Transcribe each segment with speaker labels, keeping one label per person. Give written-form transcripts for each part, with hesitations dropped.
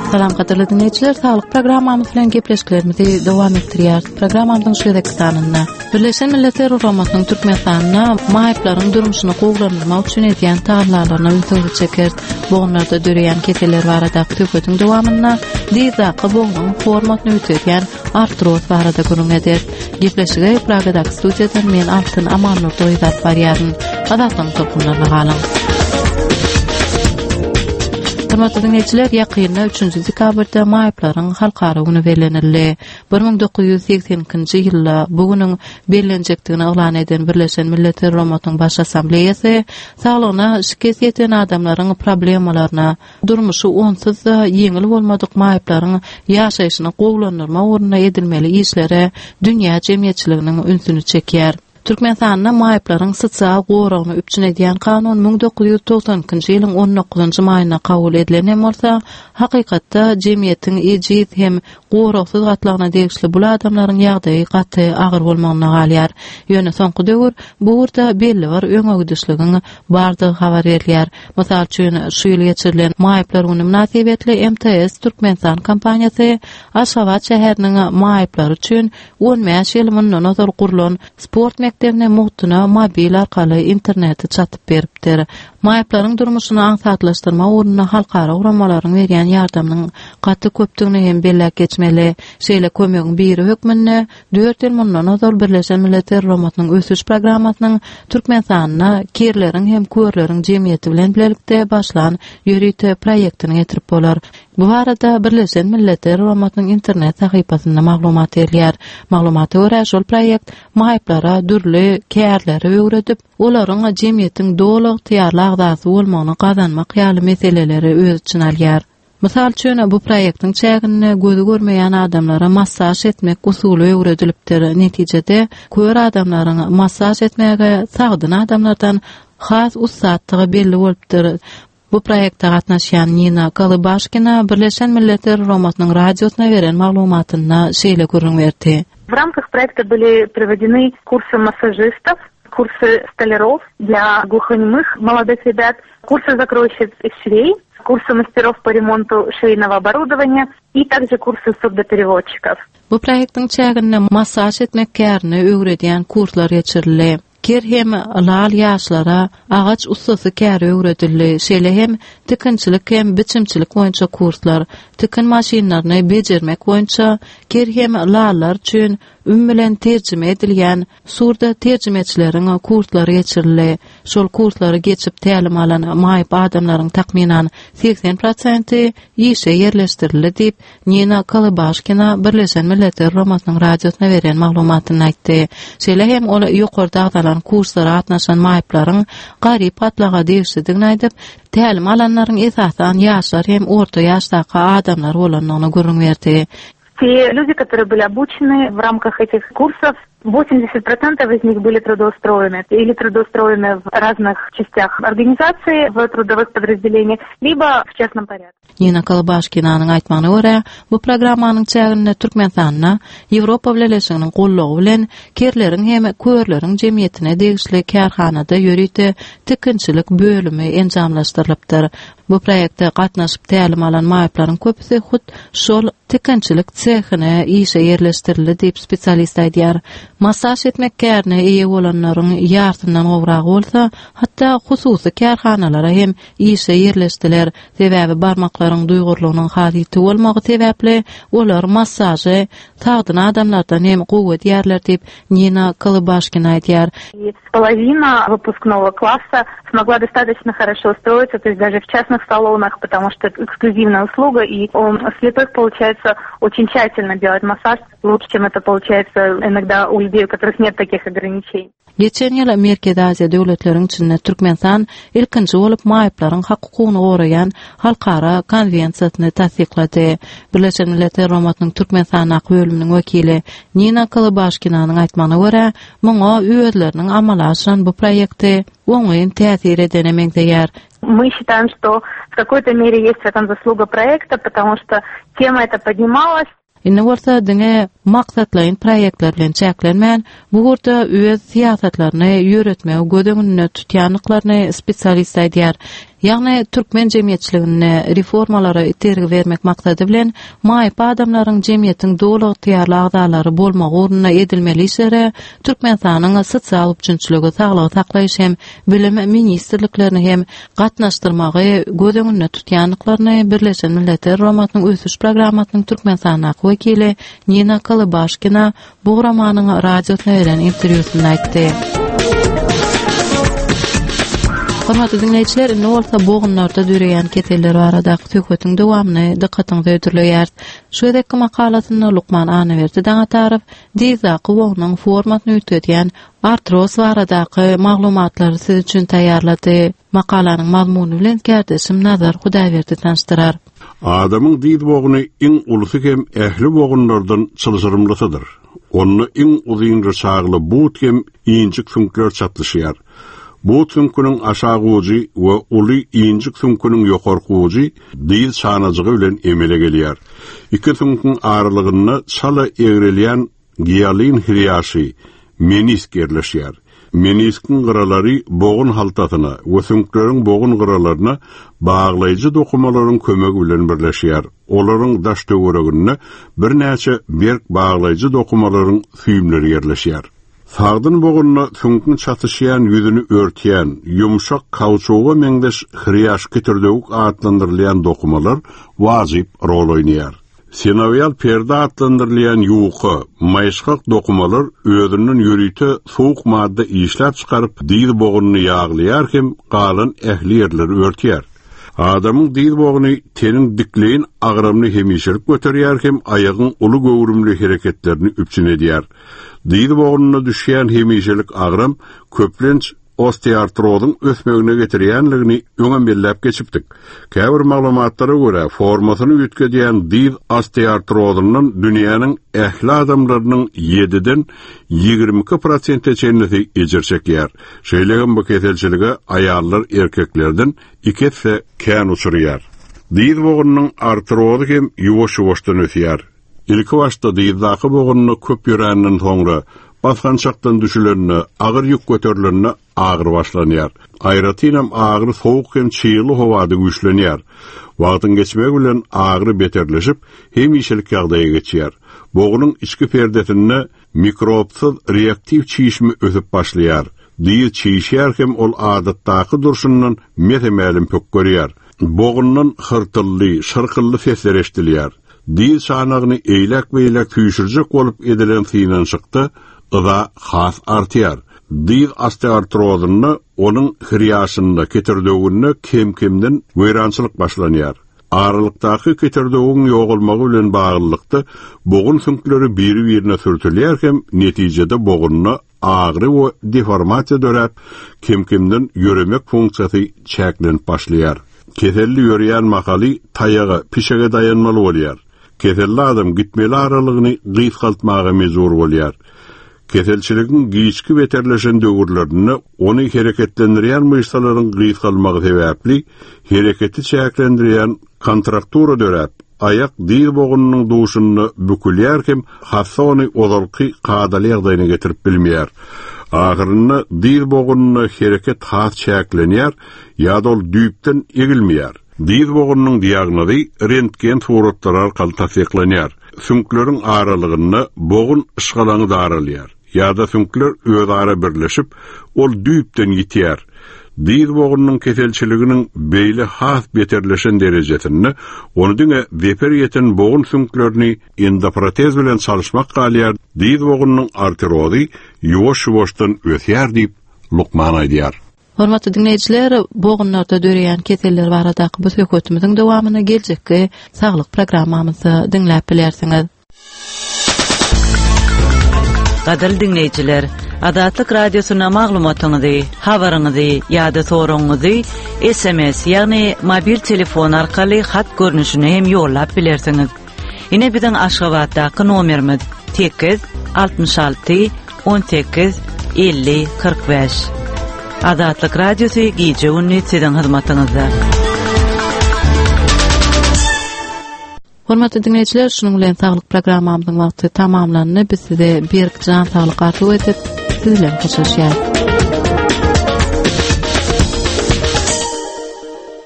Speaker 1: Salam qadirli dinleyiciler, sağlık programmamız bilen gepleşkilerimizi devam ettirýär. Programmamyzyň şeýdeki sanynda Birleşen Milletler Uramatnyň Türkmenistanyna maýyplaryň durmuşyny gowlandyrmak üçin edýän taýdanlaryny ýytygy çeker. Boňlarda döreýän keseler barada tökötüň dowamyna diýzaky boňyň formatny ötürýän artroz barada görüň eder. Gepleşige Pragadaky studiýadan men Altyn Amanur doýdap barýaryn. Adatyň topulmaryna galyň. Hormatly dinleyijiler, ýakynda 3-nji dekabrda maýyplaryň halkara güni belenildi. 1980-nji ýylda bu güniň belenjekdigini elan eden Birleşen Milletler Uramatnyň baş assambleýasy saglygyna şikayet eden adamlaryň problemalaryna, durmuşy onsuz da ýeňil bolmadyk maýyplaryň ýaşaýyşyny gowlandyrma ugruna edilmeli işlere dünýä jemgyýetçiliginiň ünsüni çekýär. Türkmenistanyna maýyplaryň sosial goragyny üpçün edýän kanun 1990-njy ýylyň 19-njy maýyna kabul edilen bolsa, hakykatda jemgyýetiň ejid hem goragsyz gatlagyna degişli bu adamlaryň ýagdaýy gaty agyr bolmagyna galýar. Ýöne soňky döwür bu urda belli bir öňögdüşligiň bardygy habar berilýär. Mysal üçin şu ýyl geçirilen maýyplar güni münasibetli MTS Türkmenistan kampaniýasy Aşgabat şäheriniň maýyplar üçin 15 ýyl mundan nazar gurulan sport mektebine muhtuna mobil arkaly interneti çatyp beripdir. Maýyplaryň durmuşyny aňsatlaşdyrma ugruna halkara uramalaryň berýän ýardamynyň gaty köpdigini hem bellek geçmeli. Şeýle kömegiň biri hökmünde 4 ýyl mundan nazar Birleşen Milletler Uramatnyň ösüş programmasynyň Türkmenistanyna kerleriň hem körleriň jemgyýeti bilen birlikde başlan ýörüýte proýektini getirip bolar. Bu arada Birleşen Milletler Uramatnyň internet sahypasynda maglumat berýär. Maglumata görä şol proýekt maýyplara dürli kärleri öwredip, olaryň jemgyýetiň doly tyýarly agdasy bolmagyny gazanmak ýaly meseleleri öz içine alýar. Mysal üçin bu proýektiň çägini gözü görmeýän adamlara massaj etmek usuly öwredilipdir. Netijede kör adamlaryň massaj etmäge sagdyn adamlardan has ussatdygy belli bolupdyr. Bu proýekde gatnaşýan Nina Kolybashkina Birleşen Milletler Uramatnyň radiosuna beren maglumatyna şeýle görüň berdi.
Speaker 2: В рамках проекта были проведены курсы массажистов, курсы столяров для глухонемых молодых ребят, курсы закройщиц и швей, курсы мастеров по ремонту швейного оборудования и также курсы сурдопереводчиков.
Speaker 1: Bu proýektiň çägini massaj etmek kärini öwredýän kurslar geçirildi. Ker hem lal ýaşlara agaç ustasy käri öwredildi. Şeýle hem tikinçilik hem biçimçilik boýunça kurslar, tikin maşinlaryny bejermek boýunça, ker hem lallar üçin bilen terjime edilýän surda terjimeçileriň kurslary geçirildi. Şol kurslary geçip tälim alan maýyp adamlaryň takminan 80% ýeşe ýerleşdirildi diýip Nina Kolybashkina Birleşen Milletler Uramatnyň radiosuna beren maglumatyny aýtdy. Şeýle hem ola ýokarda agdalan kurslara atnaşan maýyplaryň garyp atlaga degişdigini aýdyp, tälim alanlaryň esasan ýaşlar hem orta ýaşdaky adamlar bolanyny görüň berdi.
Speaker 2: Те люди, которые были обучены в рамках этих курсов, 80% из них были трудоустроены или трудоустроены в разных частях организации, в трудовых подразделениях, либо в частном порядке.
Speaker 1: Nina Kolybashkinaның aýtmagyna görä, bu programmanyň çägini Türkmenistanyna Ýewropa Birleşiginiň gollagy bilen kerleriň hem körleriň jemgyýetine degişli kärhanada ýörüýte tikinçilik bölümi enjamlaşdyrylypdyr. Bu proýekde gatnaşyp tälim alan maýyplaryň köpüsi hut şol tikinçilik çähine işe ýerleşdirildi diýip spesialist aýdýar. Massaj etmek kärine eýe bolanlaryň ýardymdan gowrak bolsa, hatda hususy kärhanalara hem işe ýerleşdiler. Sebäbi barmaklaryň duýgurlygynyň halyty bolmagy sebäpli olar massajy sagdyn adamlardan hem gowet ýerler diýip Nina Kolybashkina aýdýar.
Speaker 2: Половина выпускного класса смогла достаточно хорошо устроиться, то есть даже в частных салонах, потому что это эксклюзивная услуга, и у слепых получается очень тщательно делать массаж, лучше, чем это получается иногда у людей, у которых нет таких ограничений.
Speaker 1: Geçen ýyl Merkezi Aziýa döwletleriň içinde Türkmenistan ilkinji bolup maýyplaryň hakykyny goraýan halkara konwensiýasyny tasdiklady. Birleşen Milletler Uramatnyň Türkmenistan bölüminiň wekili Nina Kolybashkinaň aýtmagyna görä, muňa öýleriniň amala aşyran bu proýekti oňaýyn täsir edenemekdeýär.
Speaker 2: Мы считаем, что в какой-то мере есть в этом заслуга проекта, потому что тема эта поднималась.
Speaker 1: Inne bolsa diňe maksatlaryň proýektler bilen çäklenmän, bu urda öz siýasatlaryny ýöretmegi gödüňünde tutýanlyklaryny spesialist aýdýar. Ýagny türkmen jemgyýetçiligine reformalara itergi bermek maksady bilen maýyp adamlaryň jemgyýetiň dolugy tyýarly agdalary bolmagy ugruna edilmeli işlere Türkmenistanyň sosial üçinçiligi, saglygy saklaýyş hem bilim ministrliklerini hem gatnaşdyrmagy göz öňünde tutýanlyklaryny Birleşen Milletler Romatynyň ösüş programmasynyň Türkmenistanyň wekili Nina Kalybaşkina bu romanyň radiosyna beren interwýusynda aýtdy. Hormatly dinleýijiler, indi bolsa boğunlarda düreýän keteller baradaky söhbetiň dowamyny dikkatiňize ötürleýär. Şu edeki makalasyny Lukman Anaverdi daňa taraf diýzaky boğunyň formatyny üýtgeýän artros baradaky maglumatlary siz üçin taýýarlady. Makalanyň mazmuny bilen kärdişim Nazar Hudaýberdi tanıştyrar.
Speaker 3: Adamyň diýdi boğuny iň ulusy hem ähli boğunlardan çylsyrymlysydyr. Onu iň uzun sagly buut hem injik sünkler çatlyşýar. Bu tünkünün aşağı ucu ve ulu incik tünkünün yokarkı ucu değil sanacığı bilen emele geliyar. İki tünkün ağırlığına çala eğreleyen giyalin hiriyaşı menisk yerleşiyar. Meniskin gıraları boğun haltatına ve tünklerin boğun gıralarına bağlayıcı dokumaların kömegi bilen birleşiyar. Oların daş döwregine bir näçe berk bağlayıcı dokumaların süýümleri yerleşiyar. Sağdın boğunna tünkün çatışıyan yüzünü örtüyen, yumuşak kauçuğa meňdeş hiriyaş kitirdöwük adlandyrylýan dokumalar wajyp rol oýnaýar. Sinovial perde adlandyrylýan ýuwky, maýşgak dokumalar özünün ýürüýte soğuk madde işläp çykaryp diýdi boğunyny ýaglaýar hem galan ähli ýerleri örtýär. Adamyň diýdi boğuny teniň dikleýin agramny hemişelik göterýär hem aýagyň uly göwrümli hereketlerini üpçün edýär. Diýdi boğununa düşýän hemişelik agram köplenç osteoartrozyň ösmegine getirýänligini öňe bellep geçipdik. Käbir maglumatlara görä formasyny üýtgeýän diýdi osteoartrozynyň dünýäniň ähli adamlarynyň 7-den 22% çenlisi ejirçekýär. Şeýlegem bu keselçilige aýallar erkeklerden 2 есе kän uçurýar. Diýdi boğunyň artrozy hem ýuwaş-ýuwaşdan ösýär. İlki başta diýdaky boğunyny köp ýöränden soňra basgançakdan düşülerini, ağır yük götürlerini ağır başlanýar. Aýratynam ağır soğuk hem çyýly howada güýçlenýär. Wagtyň geçmegi bilen ağır beterleşip hemişelik ýagdaýa geçýär. Boğunyň içki perdesinde mikropsyz reaktiv çiýişmi ösüp başlaýar. Diýil çiýişýär hem ol adatdaky durşundan metemälim pök görýär. Boğunyň hırtylly, şyrkylly sesler eşdilýär. Diýil sanagyny eýlek-beýlek tüýşürjek bolup edilen synançykda ıza has artýar. Diýil osteoartrozyny onuň hiriýaşynda ketirdiwini kem-kemden weýrançylyk başlanýar. Ağırlykdaky ketirdiwiniň ýogalmagy bilen baglykda boğun sünkleri biri-birine sürtülýär hem netijede boğunyna ağrı we deformasiýa dörep kem-kemden ýöremek funksiýasy çäklenip başlaýar. Keselli ýörýän makaly taýaga, pişege dayanmaly bolýar. Keselli adam gitmeli aralygyny gysgaltmaga mejbur bolýar. Keselçiligiň giçki beterleşen döwürlerini ony hereketlendirýän myşsalaryň gysgalmagy sebäpli hereketi çäklendirýän kontraktura dörep ayak diýil boğunynyň duşuny bükülýär hem hassa ony ozalky gadaly ýagdaýyna getirip bilmeýär. Ahyrynda diýil boğunyny hereket has çäklenýär ýa-da ol düýpden egilmeýär. Diýil boğunynyň diagnozy rentgen suratları arkaly tasdiklanýar. Sünkleriň aralygyny boğun ışgalaňy daralýar. Ýa-da sünkler özara birleşip ol düýpden gitýär. Diýil boğunynyň keselçiliginiň beýle has beterleşen derejesini onu diňe weper ýeten boğun sünklerini endoprotez bilen çalyşmak galýar. Diýil boğunynyň arterozy ýuwaş-ýuwaşdan ösýär diýip Lukman aýdýar.
Speaker 1: Hormatly dinleýijiler, boğunlarda döreýän keseller baradaky bu söhbetimiziň dowamyny geljekki saglyk programmamyzda dinläp bilersiňiz.
Speaker 4: Gadal dinleýijiler, Adatlyk radiosyna maglumatyňyzy, habaryňyzy ýa-da soragyňyzy SMS ýagny mobil telefon arkaly hat görnüşine hem ýollap bilersiňiz. Ine biziň Aşgabatdaky nomerimiz 866 18 50 45. Adatlyk radiosy gije günni siziň hyzmatyňyzda.
Speaker 1: Hormatly dinleýijiler, şunuň bilen saglyk programmamyzyň wagty tamamlandy. Biz size bir jan saglyk arzuw edip siz bilen hoşlaşýar.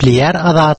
Speaker 5: nükleer